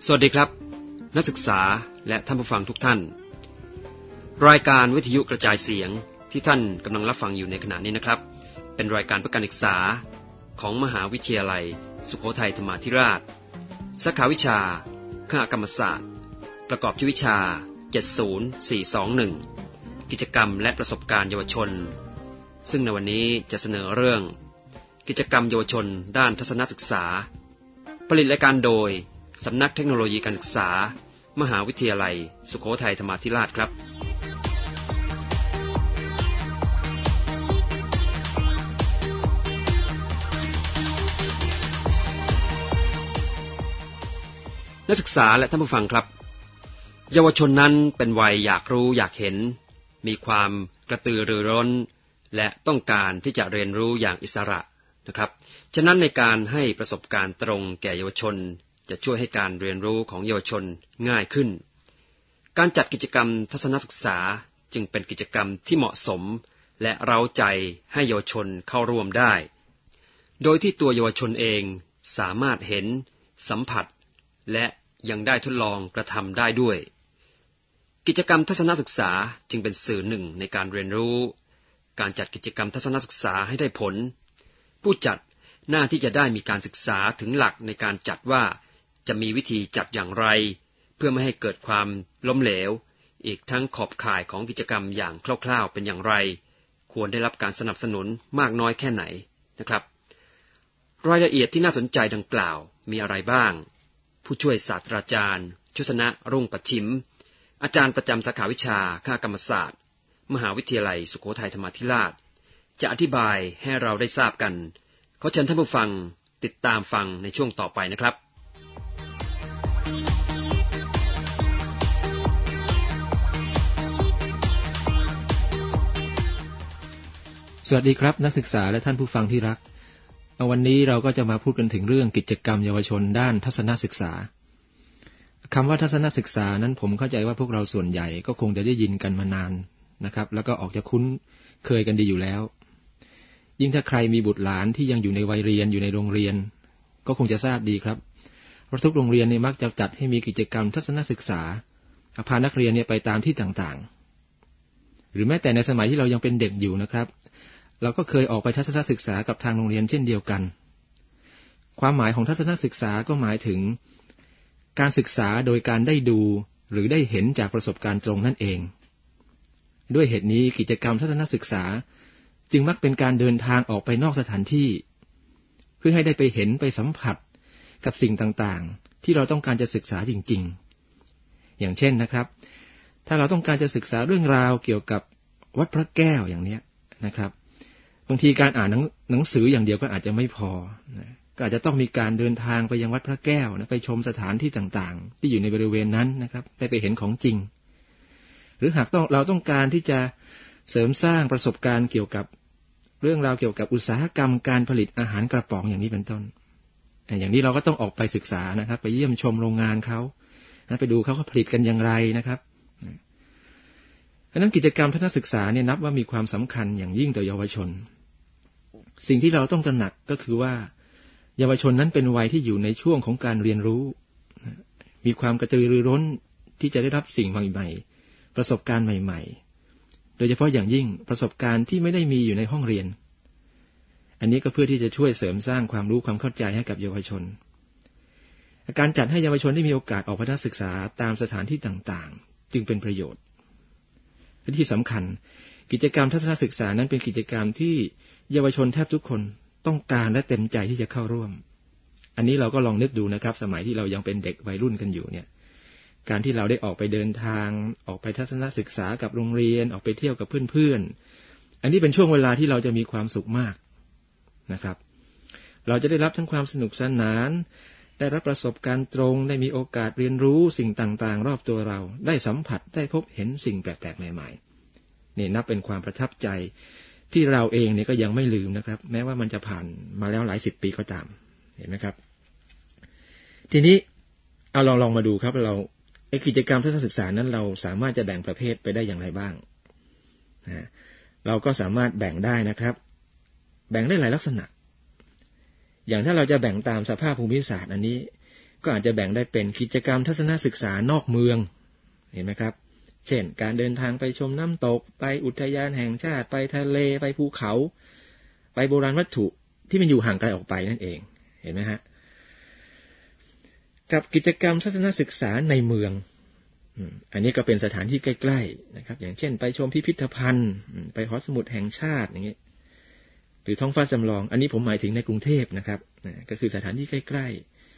สวัสดีครับนักศึกษาและท่านผู้ฟังทุกท่านรายการวิทยุกระจายเสียงที่ท่านกำลังรับฟังอยู่ในขณะนี้นะครับเป็นรายการเพื่อการศึกษาของมหาวิทยาลัยสุโขทัยธรรมาธิราชสาขาวิชาคณะกรรมศาสตร์ประกอบด้วยวิชา70421กิจกรรมและประสบการณ์เยาวชนซึ่งในวันนี้จะเสนอเรื่องกิจกรรมเยาวชนด้านทัศนศึกษาผลิตรายการโดยสำนักเทคโนโลยีการศึกษามหาวิทยาลัยสุโขทัยธรรมาธิราชครับนักศึกษาและท่านผู้ฟังครับเยาวชนนั้นเป็นวัยอยากรู้อยากเห็นมีความกระตือรือร้นและต้องการที่จะเรียนรู้อย่างอิสระนะครับฉะนั้นในการให้ประสบการณ์ตรงแก่เยาวชนจะช่วยให้การเรียนรู้ของเยาวชนง่ายขึ้นการจัดกิจกรรมทัศนศึกษาจึงเป็นกิจกรรมที่เหมาะสมและเร้าใจให้เยาวชนเข้าร่วมได้โดยที่ตัวเยาวชนเองสามารถเห็นสัมผัสและยังได้ทดลองกระทำได้ด้วยกิจกรรมทัศนศึกษาจึงเป็นสื่อหนึ่งในการเรียนรู้การจัดกิจกรรมทัศนศึกษาให้ได้ผลผู้จัดหน้าที่จะได้มีการศึกษาถึงหลักในการจัดว่าจะมีวิธีจัดอย่างไรเพื่อไม่ให้เกิดความล้มเหลวอีกทั้งขอบข่ายของกิจกรรมอย่างคร่าวๆเป็นอย่างไรควรได้รับการสนับสนุนมากน้อยแค่ไหนนะครับรายละเอียดที่น่าสนใจดังกล่าวมีอะไรบ้างผู้ช่วยศาสตราจารย์ชุษณะรุ่งปัชชิมอาจารย์ประจำสาขาวิชาคณะกรรมศาสตร์มหาวิทยาลัยสุโขทัยธรรมาธิราชจะอธิบายให้เราได้ทราบกันขอเชิญท่านผู้ฟังติดตามฟังในช่วงต่อไปนะครับสวัสดีครับนักศึกษาและท่านผู้ฟังที่รักวันนี้เราก็จะมาพูดกันถึงเรื่องกิจกรรมเยาวชนด้านทัศนศึกษาคำว่าทัศนศึกษานั้นผมเข้าใจว่าพวกเราส่วนใหญ่ก็คงจะได้ยินกันมานานนะครับแล้วก็ออกจะคุ้นเคยกันดีอยู่แล้วยิ่งถ้าใครมีบุตรหลานที่ยังอยู่ในวัยเรียนอยู่ในโรงเรียนก็คงจะทราบดีครับเพราะทุกโรงเรียนเนี่ยมักจะจัดให้มีกิจกรรมทัศนศึกษาพานักเรียนเนี่ยไปตามที่ต่างๆหรือแม้แต่ในสมัยที่เรายังเป็นเด็กอยู่นะครับเราก็เคยออกไปทัศนศึกษากับทางโรงเรียนเช่นเดียวกันความหมายของทัศนศึกษาก็หมายถึงการศึกษาโดยการได้ดูหรือได้เห็นจากประสบการณ์ตรงนั่นเองด้วยเหตุนี้กิจกรรมทัศนศึกษาจึงมักเป็นการเดินทางออกไปนอกสถานที่เพื่อให้ได้ไปเห็นไปสัมผัสกับสิ่งต่างๆที่เราต้องการจะศึกษาจริงๆอย่างเช่นนะครับถ้าเราต้องการจะศึกษาเรื่องราวเกี่ยวกับวัดพระแก้วอย่างนี้นะครับบางทีการอ่านหนังสืออย่างเดียวก็อาจจะไม่พอก็อาจจะต้องมีการเดินทางไปยังวัดพระแก้วไปชมสถานที่ต่างๆที่อยู่ในบริเวณนั้นนะครับได้ไปเห็นของจริงหรือหากเราต้องการที่จะเสริมสร้างประสบการณ์เกี่ยวกับเรื่องราวเกี่ยวกับอุตสาหกรรมการผลิตอาหารกระป๋องอย่างนี้เป็นต้นอย่างนี้เราก็ต้องออกไปศึกษานะครับไปเยี่ยมชมโรงงานเขาไปดูเขาผลิตกันอย่างไรนะครับเพราะนั้นกิจกรรมทัศนศึกษาเนี่ยนับว่ามีความสำคัญอย่างยิ่งต่อเยาวชนสิ่งที่เราต้องตระหนักก็คือว่าเยาวชนนั้นเป็นวัยที่อยู่ในช่วงของการเรียนรู้มีความกระตือรือร้นที่จะได้รับสิ่งใหม่ๆประสบการณ์ใหม่ๆโดยเฉพาะอย่างยิ่งประสบการณ์ที่ไม่ได้มีอยู่ในห้องเรียนอันนี้ก็เพื่อที่จะช่วยเสริมสร้างความรู้ความเข้าใจให้กับเยาวชนการจัดให้เยาวชนได้มีโอกาสออกไปทัศนศึกษาตามสถานที่ต่างๆจึงเป็นประโยชน์และที่สำคัญกิจกรรมทัศนศึกษานั้นเป็นกิจกรรมที่เยาวชนแทบทุกคนต้องการและเต็มใจที่จะเข้าร่วมอันนี้เราก็ลองนึกดูนะครับสมัยที่เรายังเป็นเด็กวัยรุ่นกันอยู่เนี่ยการที่เราได้ออกไปเดินทางออกไปทัศนศึกษากับโรงเรียนออกไปเที่ยวกับเพื่อนๆอันนี้เป็นช่วงเวลาที่เราจะมีความสุขมากนะครับเราจะได้รับทั้งความสนุกสนานได้รับประสบการณ์ตรงได้มีโอกาสเรียนรู้สิ่งต่างๆรอบตัวเราได้สัมผัสได้พบเห็นสิ่งแปลกๆใหม่ๆนี่นับเป็นความประทับใจที่เราเองเนี่ยก็ยังไม่ลืมนะครับแม้ว่ามันจะผ่านมาแล้วหลายสิบปีก็ตามเห็นไหมครับทีนี้เอาลองมาดูครับเรากิจกรรมทัศนศึกษานั้นเราสามารถจะแบ่งประเภทไปได้อย่างไรบ้างเราก็สามารถแบ่งได้นะครับแบ่งได้หลายลักษณะอย่างถ้าเราจะแบ่งตามสภาพภูมิศาสตร์อันนี้ก็อาจจะแบ่งได้เป็นกิจกรรมทัศนศึกษานอกเมืองเห็นไหมครับเช่นการเดินทางไปชมน้ำตกไปอุทยานแห่งชาติไปทะเลไปภูเขาไปโบราณวัตถุที่มันอยู่ห่างไกลออกไปนั่นเองเห็นไหมฮะกับกิจกรรมทัศนศึกษาในเมืองอันนี้ก็เป็นสถานที่ใกล้ๆนะครับอย่างเช่นไปชมพิพิธภัณฑ์ไปหอสมุดแห่งชาติอย่างนี้หรือท้องฟ้าจำลองอันนี้ผมหมายถึงในกรุงเทพนะครับก็คือสถานที่ใกล้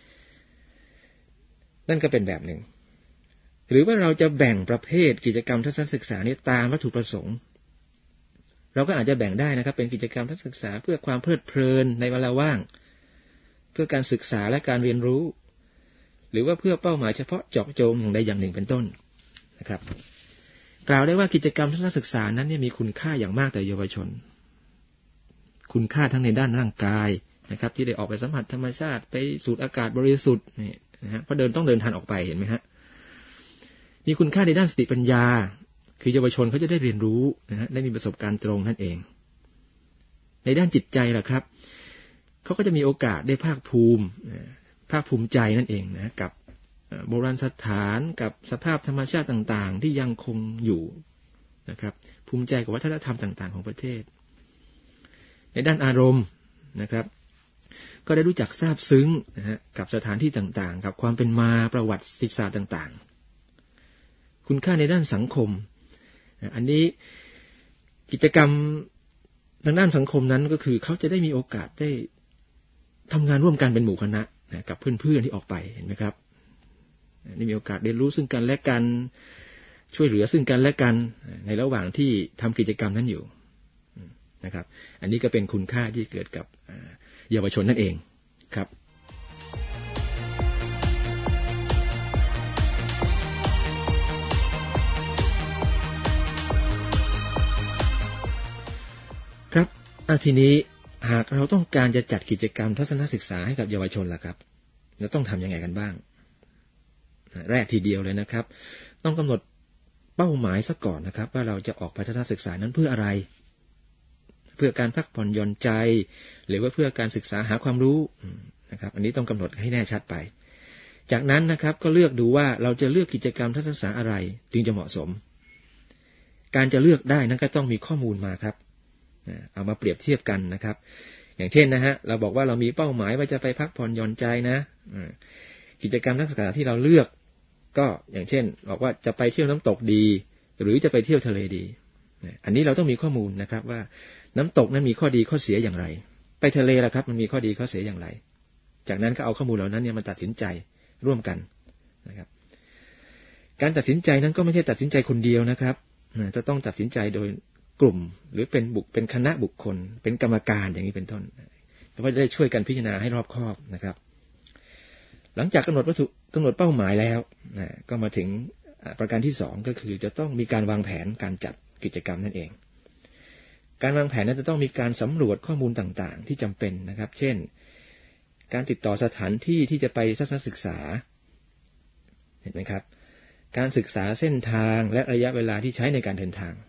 ๆนั่นก็เป็นแบบหนึ่งหรือว่าเราจะแบ่งประเภทกิจกรรมทัศนศึกษานี้ตามวัตถุประสงค์เราก็อาจจะแบ่งได้นะครับเป็นกิจกรรมทัศนศึกษาเพื่อความเพลิดเพลินในเวลาว่างเพื่อการศึกษาและการเรียนรู้หรือว่าเพื่อเป้าหมายเฉพาะเจาะจงอย่างใดอย่างหนึ่งเป็นต้นนะครับกล่าวได้ว่ากิจกรรมทัศนศึกษานั้นมีคุณค่าอย่างมากต่อเยาวชนคุณค่าทั้งในด้านร่างกายนะครับที่ได้ออกไปสัมผัสธรรมชาติไปสูดอากาศบริสุทธิ์นี่นะฮะเพราะต้องเดินทางออกไปเห็นไหมฮะมีคุณค่าในด้านสติปัญญาคือเยาวชนเขาจะได้เรียนรู้นะฮะได้มีประสบการณ์ตรงนั่นเองในด้านจิตใจล่ะครับเขาก็จะมีโอกาสได้ภาคภูมิใจนั่นเองนะกับโบราณสถานกับสภาพธรรมชาติต่างๆที่ยังคงอยู่นะครับภูมิใจกับวัฒนธรรมต่างๆของประเทศในด้านอารมณ์นะครับก็ได้รู้จักซาบซึ้งนะฮะกับสถานที่ต่างๆกับความเป็นมาประวัติศาสตร์ต่างๆคุณค่าในด้านสังคมอันนี้กิจกรรมทางด้านสังคมนั้นก็คือเขาจะได้มีโอกาสได้ทำงานร่วมกันเป็นหมู่คณะกับเพื่อนๆที่ออกไปเห็นไหมครับนี่มีโอกาสเรียนรู้ซึ่งกันและกันช่วยเหลือซึ่งกันและกันในระหว่างที่ทำกิจกรรมนั้นอยู่นะครับอันนี้ก็เป็นคุณค่าที่เกิดกับเยาวชนนั่นเองครับครับทีนี้หากเราต้องการจะจัดกิจกรรมทัศนศึกษาให้กับเยาวชนล่ะครับเราต้องทำยังไงกันบ้างแรกทีเดียวเลยนะครับต้องกำหนดเป้าหมายซะก่อนนะครับว่าเราจะออกไปทัศนศึกษานั้นเพื่ออะไรเพื่อการพักผ่อนหย่อนใจหรือว่าเพื่อการศึกษาหาความรู้นะครับอันนี้ต้องกำหนดให้แน่ชัดไปจากนั้นนะครับก็เลือกดูว่าเราจะเลือกกิจกรรมทัศนศึกษาอะไรจึงจะเหมาะสมการจะเลือกได้นั้นก็ต้องมีข้อมูลมาครับเอามาเปรียบเทียบกันนะครับอย่างเช่นนะฮะเราบอกว่าเรามีเป้าหมายว่าจะไปพักผ่อนหย่อนใจนะกิจกรรมทัศนศึกษาที่เราเลือกก็อย่างเช่นบอกว่าจะไปเที่ยวน้ำตกดีหรือจะไปเที่ยวทะเลดีอันนี้เราต้องมีข้อมูลนะครับว่าน้ำตกนั้นมีข้อดีข้อเสียอย่างไรไปทะเลล่ะครับมันมีข้อดีข้อเสียอย่างไรจากนั้นก็เอาข้อมูลเหล่านั้นมาตัดสินใจร่วมกันนะครับการตัดสินใจนั้นก็ไม่ใช่ตัดสินใจคนเดียวนะครับจะต้องตัดสินใจโดยกลุ่มหรือเป็นคณะบุคคลเป็นกรรมการอย่างนี้เป็นต้นแล้วก็จะได้ช่วยกันพิจารณาให้รอบคอบนะครับหลังจากกำหนดเป้าหมายแล้วก็มาถึงประการที่2ก็คือจะต้องมีการวางแผนการจัดกิจกรรมนั่นเองการวางแผนนั้นจะต้องมีการสำรวจข้อมูลต่างๆที่จำเป็นนะครับเช่นการติดต่อสถานที่ที่จะไปทัศนศึกษาเห็นไหมครับการศึกษาเส้นทางและระยะเวลาที่ใช้ในการเดินทาง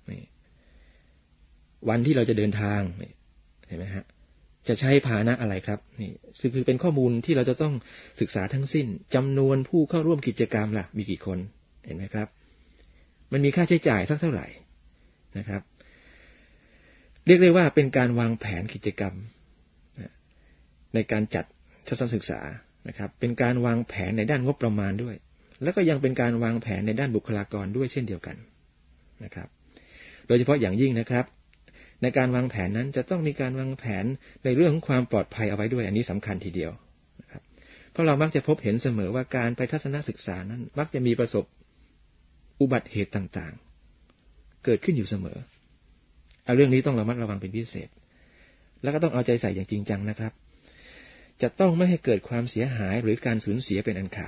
วันที่เราจะเดินทางเห็นไหมฮะจะใช้พาหนะอะไรครับนี่คือเป็นข้อมูลที่เราจะต้องศึกษาทั้งสิ้นจำนวนผู้เข้าร่วมกิจกรรมล่ะมีกี่คนเห็นไหมครับมันมีค่าใช้จ่ายสักเท่าไหร่นะครับเรียกได้ว่าเป็นการวางแผนกิจกรรมในการจัดทัศนศึกษานะครับเป็นการวางแผนในด้านงบประมาณด้วยแล้วก็ยังเป็นการวางแผนในด้านบุคลากรด้วยเช่นเดียวกันนะครับโดยเฉพาะอย่างยิ่งนะครับในการวางแผนนั้นจะต้องมีการวางแผนในเรื่องของความปลอดภัยเอาไว้ด้วยอันนี้สำคัญทีเดียวนะครับเพราะเรามักจะพบเห็นเสมอว่าการไปทัศนศึกษานั้นมักจะมีประสบอุบัติเหตุต่างๆเกิดขึ้นอยู่เสมอเรื่องนี้ต้องระมัดระวังเป็นพิเศษแล้วก็ต้องเอาใจใส่อย่างจริงจังนะครับจะต้องไม่ให้เกิดความเสียหายหรือการสูญเสียเป็นอันขาด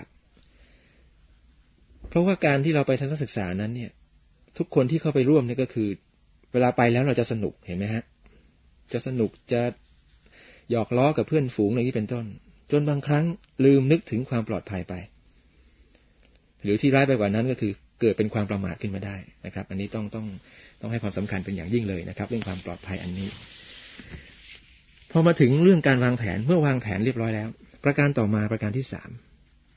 เพราะว่าการที่เราไปทัศนศึกษานั้นเนี่ยทุกคนที่เข้าไปร่วมนี่ก็คือเวลาไปแล้วเราจะสนุกเห็นไหมฮะจะสนุกจะหยอกล้อกับเพื่อนฝูงอย่างนี้เป็นต้นจนบางครั้งลืมนึกถึงความปลอดภัยไปหรือที่ร้ายไปกว่านั้นก็คือเกิดเป็นความประมาทขึ้นมาได้นะครับอันนี้ต้องให้ความสำคัญเป็นอย่างยิ่งเลยนะครับเรื่องความปลอดภัยอันนี้พอมาถึงเรื่องการวางแผนเมื่อวางแผนเรียบร้อยแล้วประการต่อมาประการที่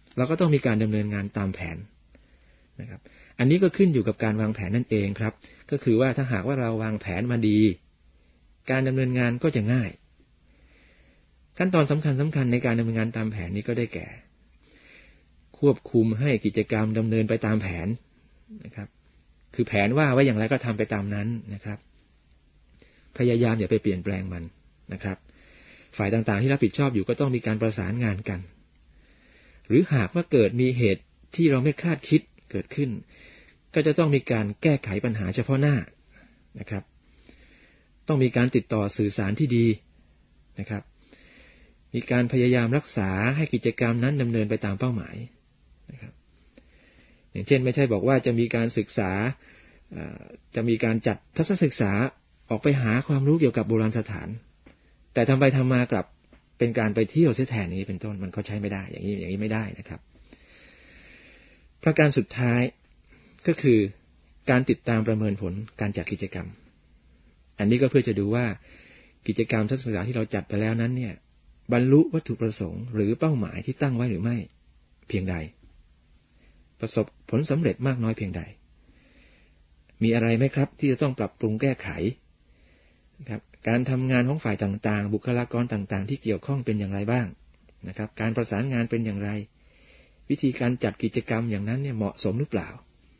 เราก็ต้องมีการดำเนินงานตามแผนนะครับอันนี้ก็ขึ้นอยู่กับการวางแผนนั่นเองครับก็คือว่าถ้าหากว่าเราวางแผนมาดีการดำเนินงานก็จะง่ายขั้นตอนสำคัญในการดำเนินงานตามแผนนี้ก็ได้แก่ควบคุมให้กิจกรรมดำเนินไปตามแผนนะครับคือแผนว่าไว้อย่างไรก็ทำไปตามนั้นนะครับพยายามอย่าไปเปลี่ยนแปลงมันนะครับฝ่ายต่างๆที่รับผิดชอบอยู่ก็ต้องมีการประสานงานกันหรือหากว่าเกิดมีเหตุที่เราไม่คาดคิดเกิดขึ้นก็จะต้องมีการแก้ไขปัญหาเฉพาะหน้านะครับต้องมีการติดต่อสื่อสารที่ดีนะครับมีการพยายามรักษาให้กิจกรรมนั้นดำเนินไปตามเป้าหมายนะครับอย่างเช่นไม่ใช่บอกว่าจะมีการศึกษาจะมีการจัดทัศนศึกษาออกไปหาความรู้เกี่ยวกับโบราณสถานแต่ทำไปทำมากลับเป็นการไปเที่ยวเสียแทนนี้เป็นต้นมันก็ใช้ไม่ได้อย่างนี้ไม่ได้นะครับประการสุดท้ายก็คือการติดตามประเมินผลการจัดกิจกรรมอันนี้ก็เพื่อจะดูว่ากิจกรรมทัศนศึกษาที่เราจัดไปแล้วนั้นเนี่ยบรรลุวัตถุประสงค์หรือเป้าหมายที่ตั้งไว้หรือไม่เพียงใดประสบผลสำเร็จมากน้อยเพียงใดมีอะไรไหมครับที่จะต้องปรับปรุงแก้ไขนะครับการทำงานของฝ่ายต่างๆบุคลากรต่างๆที่เกี่ยวข้องเป็นอย่างไรบ้างนะครับการประสานงานเป็นอย่างไรวิธีการจัดกิจกรรมอย่างนั้นเนี่ยเหมาะสมหรือเปล่า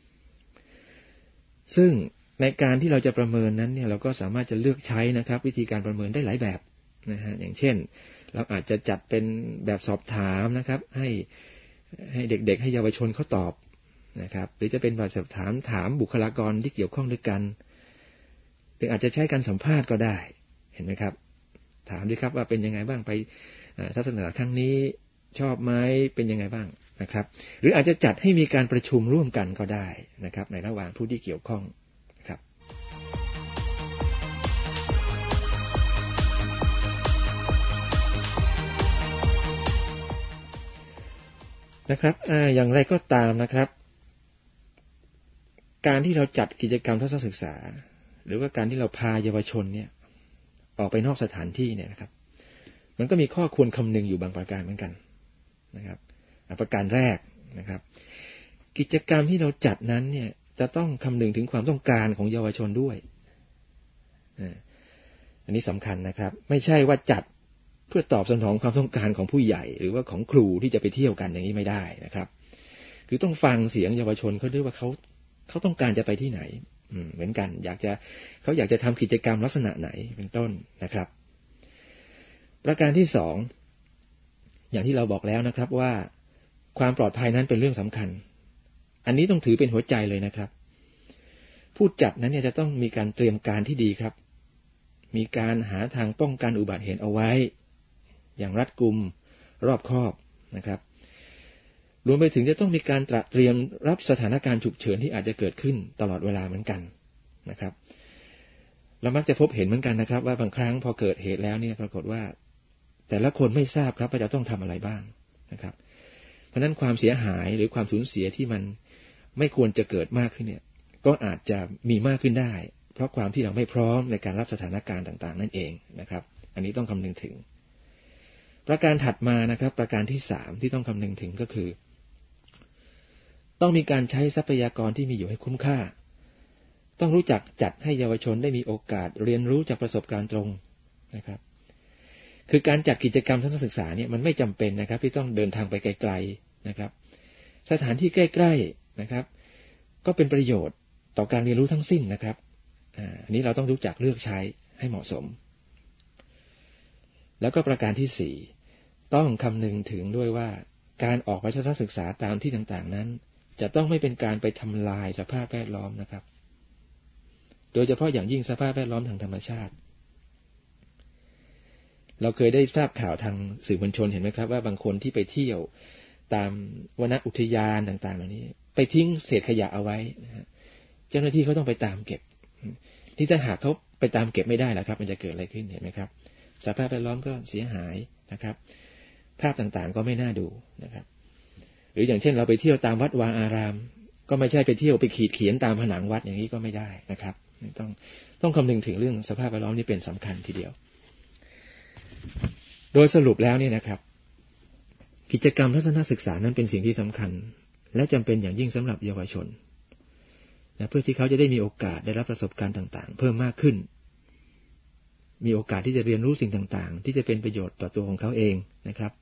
ซึ่งในการที่เราจะประเมินนั้นเนี่ยเราก็สามารถจะเลือกใช้นะครับวิธีการประเมินได้หลายแบบนะฮะอย่างเช่นเราอาจจะจัดเป็นแบบสอบถามนะครับให้เด็กๆให้เยาวชนเขาตอบนะครับหรือจะเป็นแบบสอบถามบุคลากรที่เกี่ยวข้องด้วยกันหรืออาจจะใช้การสัมภาษณ์ก็ได้เห็นไหมครับถามด้วยครับว่าเป็นยังไงบ้างไปทัศนศึกษาครั้งนี้ชอบไหมเป็นยังไงบ้างนะครับหรืออาจจะจัดให้มีการประชุมร่วมกันก็ได้นะครับในระหว่างผู้ที่เกี่ยวข้องนะครับอย่างไรก็ตามนะครับการที่เราจัดกิจกรรมทัศนศึกษาหรือว่าการที่เราพาเยาวชนเนี่ยออกไปนอกสถานที่เนี่ยนะครับมันก็มีข้อควรคำนึงอยู่บางประการเหมือนกันนะครับประการแรกนะครับกิจกรรมที่เราจัดนั้นเนี่ยจะต้องคำนึงถึงความต้องการของเยาวชนด้วยอันนี้สำคัญนะครับไม่ใช่ว่าจัดเพื่อตอบสนองความต้องการของผู้ใหญ่หรือว่าของครูที่จะไปเที่ยวกันอย่างนี้ไม่ได้นะครับคือต้องฟังเสียงเยาวชนเขาด้วยว่าเขาต้องการจะไปที่ไหนเหมือนกันเขาอยากจะทำกิจกรรมลักษณะไหนเป็นต้นนะครับประการที่สองอย่างที่เราบอกแล้วนะครับว่าความปลอดภัยนั้นเป็นเรื่องสำคัญอันนี้ต้องถือเป็นหัวใจเลยนะครับผู้จัดนั้นเนี่ยจะต้องมีการเตรียมการที่ดีครับมีการหาทางป้องกันอุบัติเหตุเอาไว้อย่างรัดกุมรอบคอบนะครับรวมไปถึงจะต้องมีการเตรียมรับสถานการณ์ฉุกเฉินที่อาจจะเกิดขึ้นตลอดเวลาเหมือนกันนะครับเรามักจะพบเห็นเหมือนกันนะครับว่าบางครั้งพอเกิดเหตุแล้วเนี่ยปรากฏว่าแต่ละคนไม่ทราบครับว่าจะต้องทำอะไรบ้างนะครับเพราะฉะนั้นความเสียหายหรือความสูญเสียที่มันไม่ควรจะเกิดมากขึ้นเนี่ยก็อาจจะมีมากขึ้นได้เพราะความที่เราไม่พร้อมในการรับสถานการณ์ต่างๆนั่นเองนะครับอันนี้ต้องคำนึงถึงประการถัดมานะครับประการที่3ที่ต้องคำนึงถึงก็คือต้องมีการใช้ทรัพยากรที่มีอยู่ให้คุ้มค่าต้องรู้จักจัดให้เยาวชนได้มีโอกาสเรียนรู้จากประสบการณ์ตรงนะครับคือการจัดกิจกรรมทัศนศึกษาเนี่ยมันไม่จำเป็นนะครับที่ต้องเดินทางไปไกลๆนะครับสถานที่ใกล้ๆนะครับก็เป็นประโยชน์ต่อการเรียนรู้ทั้งสิ้นนะครับอันนี้เราต้องรู้จักเลือกใช้ให้เหมาะสมแล้วก็ประการที่4ต้องคำนึงถึงด้วยว่าการออกไปทัศนศึกษาตามที่ต่างๆนั้นจะต้องไม่เป็นการไปทำลายสภาพแวดล้อมนะครับโดยเฉพาะอย่างยิ่งสภาพแวดล้อมทางธรรมชาติเราเคยได้ทราบข่าวทางสื่อมวลชนเห็นไหมครับว่าบางคนที่ไปเที่ยวตามวนอุทยานต่างๆเหล่านี้ไปทิ้งเศษขยะเอาไว้เจ้าหน้าที่เขาต้องไปตามเก็บที่ถ้าหากเขาไปตามเก็บไม่ได้ล่ะครับมันจะเกิดอะไรขึ้นเห็นไหมครับสภาพแวดล้อมก็เสียหายนะครับภาพต่างๆก็ไม่น่าดูนะครับหรืออย่างเช่นเราไปเที่ยวตามวัดวาอารามก็ไม่ใช่ไปเที่ยวไปขีดเขียนตามผนังวัดอย่างนี้ก็ไม่ได้นะครับต้องคำนึงถึงเรื่องสภาพแวดล้อมนี่เป็นสำคัญทีเดียวโดยสรุปแล้วเนี่ยนะครับกิจกรรมทัศนศึกษานั้นเป็นสิ่งที่สำคัญและจำเป็นอย่างยิ่งสำหรับเยาวชนนะเพื่อที่เขาจะได้มีโอกาสได้รับประสบการณ์ต่างๆเพิ่มมากขึ้นมีโอกาสที่จะเรียนรู้สิ่งต่างๆที่จะเป็นประโยชน์ต่อตัวของเขาเองนะครับ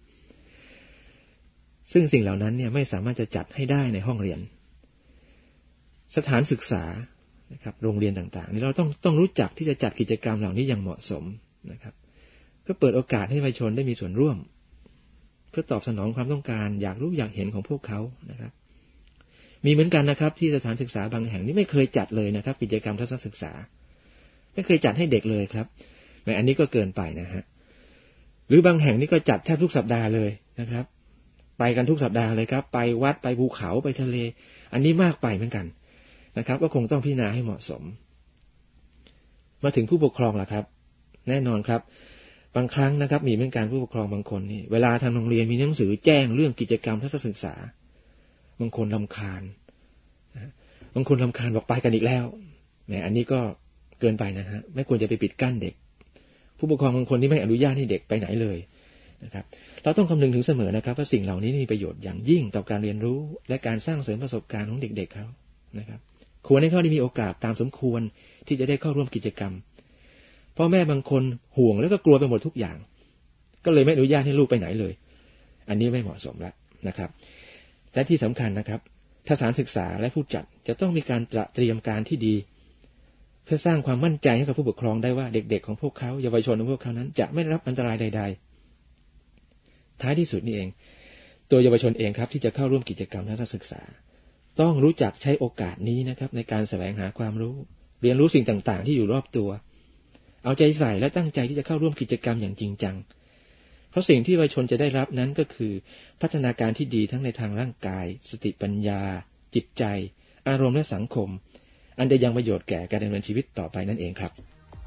ซึ่งสิ่งเหล่านั้นเนี่ยไม่สามารถจะจัดให้ได้ในห้องเรียนสถานศึกษานะครับโรงเรียนต่างๆนี่เราต้องรู้จักที่จะจัดกิจกรรมเหล่านี้อย่างเหมาะสมนะครับเพื่อเปิดโอกาสให้เยาวชนได้มีส่วนร่วมเพื่อตอบสนองความต้องการอยากรู้อยากเห็นของพวกเขานะครับมีเหมือนกันนะครับที่สถานศึกษาบางแห่งนี่ไม่เคยจัดเลยนะครับกิจกรรมทัศนศึกษาไม่เคยจัดให้เด็กเลยครับอันนี้ก็เกินไปนะฮะหรือบางแห่งนี่ก็จัดแทบทุกสัปดาห์เลยนะครับไปกันทุกสัปดาห์เลยครับไปวัดไปภูเขาไปทะเลอันนี้มากไปเหมือนกันนะครับก็คงต้องพิจารณาให้เหมาะสมมาถึงผู้ปกครองล่ะครับแน่นอนครับบางครั้งนะครับมีเหมือนกันผู้ปกครองบางคนนี่เวลาทางโรงเรียนมีหนังสือแจ้งเรื่องกิจกรรมทัศนศึกษาบางคนรำคาญบางคนรำคาญบอกไปกันอีกแล้วอันนี้ก็เกินไปนะฮะไม่ควรจะไปปิดกั้นเด็กผู้ปกครองบางคนที่ไม่อนุญาตให้เด็กไปไหนเลยนะครับเราต้องคำนึงถึงเสมอนะครับว่าสิ่งเหล่านี้มีประโยชน์อย่างยิ่งต่อการเรียนรู้และการสร้างเสริมประสบการณ์ของเด็กๆเขานะครับควรให้เขาได้มีโอกาสตามสมควรที่จะได้เข้าร่วมกิจกรรมพ่อแม่บางคนห่วงแล้วก็กลัวไปหมดทุกอย่างก็เลยไม่อนุญาตให้ลูกไปไหนเลยอันนี้ไม่เหมาะสมแล้วนะครับและที่สำคัญนะครับสถานศึกษาและผู้จัดจะต้องมีการเตรียมการที่ดีเพื่อสร้างความมั่นใจให้กับผู้ปกครองได้ว่าเด็กๆของพวกเขาเยาวชนของพวกเขานั้นจะไม่ได้รับอันตรายใดๆท้ายที่สุดนี่เองตัวเยาวชนเองครับที่จะเข้าร่วมกิจกรรมทัศนศึกษาต้องรู้จักใช้โอกาสนี้นะครับในการแสวงหาความรู้เรียนรู้สิ่งต่างๆที่อยู่รอบตัวเอาใจใส่และตั้งใจที่จะเข้าร่วมกิจกรรมอย่างจริงจังเพราะสิ่งที่เยาวชนจะได้รับนั้นก็คือพัฒนาการที่ดีทั้งในทางร่างกายสติปัญญาจิตใจอารมณ์และสังคมอันจะยังประโยชน์แก่การดำเนินชีวิตต่อไปนั่นเองครับ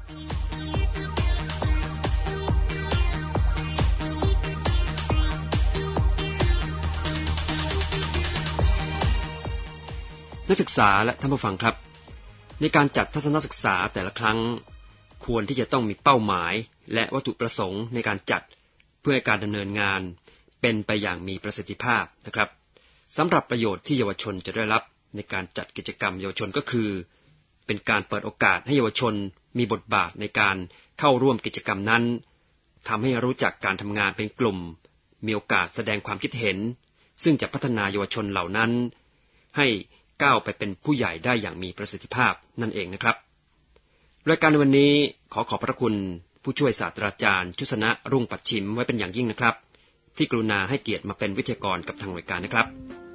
นักศึกษาและท่านผู้ฟังครับในการจัดทัศนศึกษาแต่ละครั้งควรที่จะต้องมีเป้าหมายและวัตถุประสงค์ในการจัดเพื่อให้การดำเนินงานเป็นไปอย่างมีประสิทธิภาพนะครับสำหรับประโยชน์ที่เยาวชนจะได้รับในการจัดกิจกรรมเยาวชนก็คือเป็นการเปิดโอกาสให้เยาวชนมีบทบาทในการเข้าร่วมกิจกรรมนั้นทำให้รู้จักการทำงานเป็นกลุ่มมีโอกาสแสดงความคิดเห็นซึ่งจะพัฒนาเยาวชนเหล่านั้นให้ก้าวไปเป็นผู้ใหญ่ได้อย่างมีประสิทธิภาพนั่นเองนะครับรายการในวันนี้ขอบพระคุณผู้ช่วยศาสตราจารย์ชุสนะรุ่งปัจฉิมไว้เป็นอย่างยิ่งนะครับที่กรุณาให้เกียรติมาเป็นวิทยากรกับทางรายการนะครับ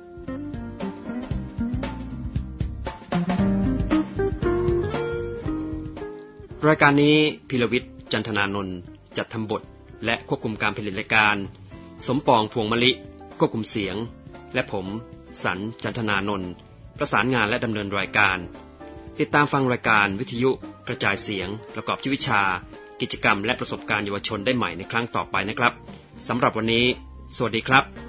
รายการนี้พีรวิทย์จันทนานนท์จัดทำบทและควบคุมการผลิตรายการสมปองพวงมะลิควบคุมเสียงและผมสันจันทนานนท์ประสานงานและดำเนินรายการติดตามฟังรายการวิทยุกระจายเสียงประกอบชีวิชากิจกรรมและประสบการณ์เยาวชนได้ใหม่ในครั้งต่อไปนะครับสำหรับวันนี้สวัสดีครับ